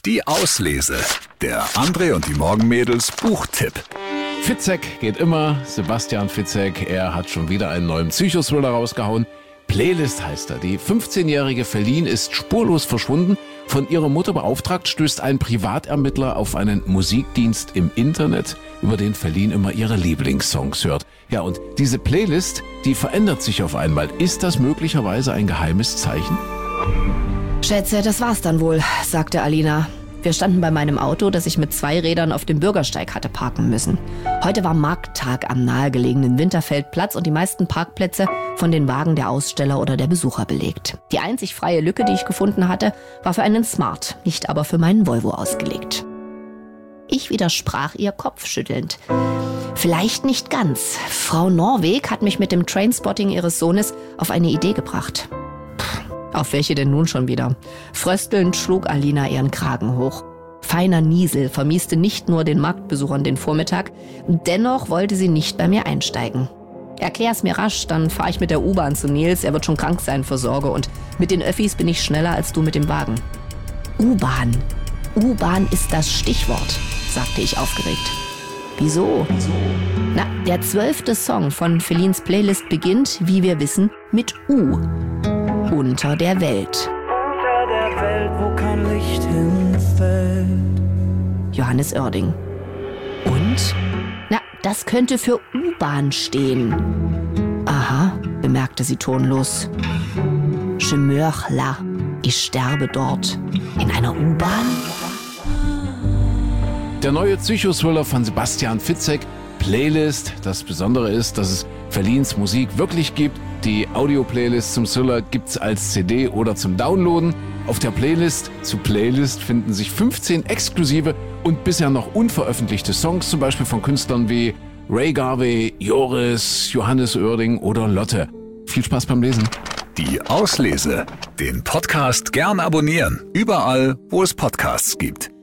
Die Auslese. Der André und die Morgenmädels Buchtipp. Fitzek geht immer. Sebastian Fitzek, er hat schon wieder einen neuen Psychothriller rausgehauen. Playlist heißt er. Die 15-jährige Feline ist spurlos verschwunden. Von ihrer Mutter beauftragt, stößt ein Privatermittler auf einen Musikdienst im Internet, über den Feline immer ihre Lieblingssongs hört. Ja, und diese Playlist, die verändert sich auf einmal. Ist das möglicherweise ein geheimes Zeichen? Schätze, das war's dann wohl, sagte Alina. Wir standen bei meinem Auto, das ich mit 2 Rädern auf dem Bürgersteig hatte parken müssen. Heute war Markttag am nahegelegenen Winterfeldplatz und die meisten Parkplätze von den Wagen der Aussteller oder der Besucher belegt. Die einzig freie Lücke, die ich gefunden hatte, war für einen Smart, nicht aber für meinen Volvo ausgelegt. Ich widersprach ihr kopfschüttelnd. Vielleicht nicht ganz. Frau Norweg hat mich mit dem Trainspotting ihres Sohnes auf eine Idee gebracht. Auf welche denn nun schon wieder? Fröstelnd schlug Alina ihren Kragen hoch. Feiner Niesel vermieste nicht nur den Marktbesuchern den Vormittag, dennoch wollte sie nicht bei mir einsteigen. Erklär's mir rasch, dann fahre ich mit der U-Bahn zu Nils, er wird schon krank sein vor Sorge und mit den Öffis bin ich schneller als du mit dem Wagen. U-Bahn. U-Bahn ist das Stichwort, sagte ich aufgeregt. Wieso? Na, der 12. Song von Felines Playlist beginnt, wie wir wissen, mit U. Unter der Welt. Unter der Welt, wo kein Licht hinfällt. Johannes Oerding. Und? Na, das könnte für U-Bahn stehen. Aha, bemerkte sie tonlos. Je meurs là. Ich sterbe dort. In einer U-Bahn? Der neue Psychothriller von Sebastian Fitzek, Playlist. Das Besondere ist, dass es Felines Musik wirklich gibt. Die Audio-Playlist zum Thriller gibt's als CD oder zum Downloaden. Auf der Playlist zu Playlist finden sich 15 exklusive und bisher noch unveröffentlichte Songs, zum Beispiel von Künstlern wie Ray Garvey, Joris, Johannes Oerding oder Lotte. Viel Spaß beim Lesen. Die Auslese. Den Podcast gern abonnieren. Überall, wo es Podcasts gibt.